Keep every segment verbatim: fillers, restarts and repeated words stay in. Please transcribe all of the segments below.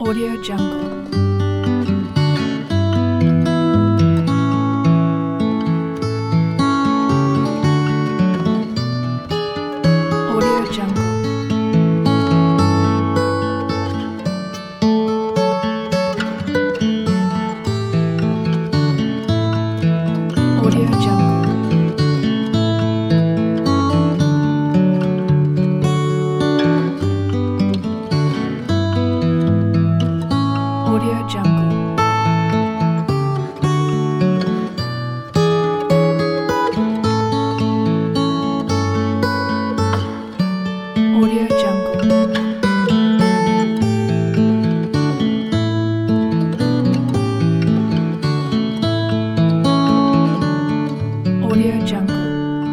Audio Jungle. Audio Jungle. Audio Jungle. Audio Jungle. Audio Jungle. Audio Jungle.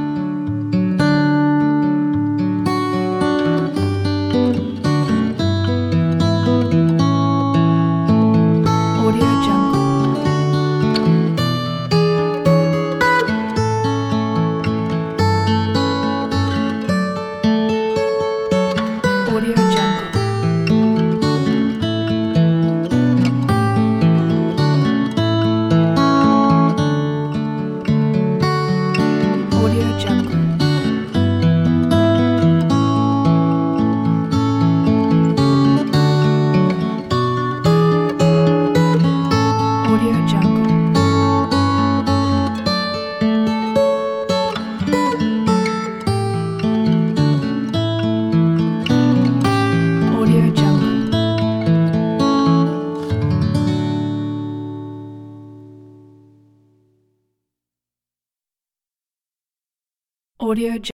Audio Jungle. Audio Jungle. Audio Jungle. Audio Jungle. Audio Jungle. Audio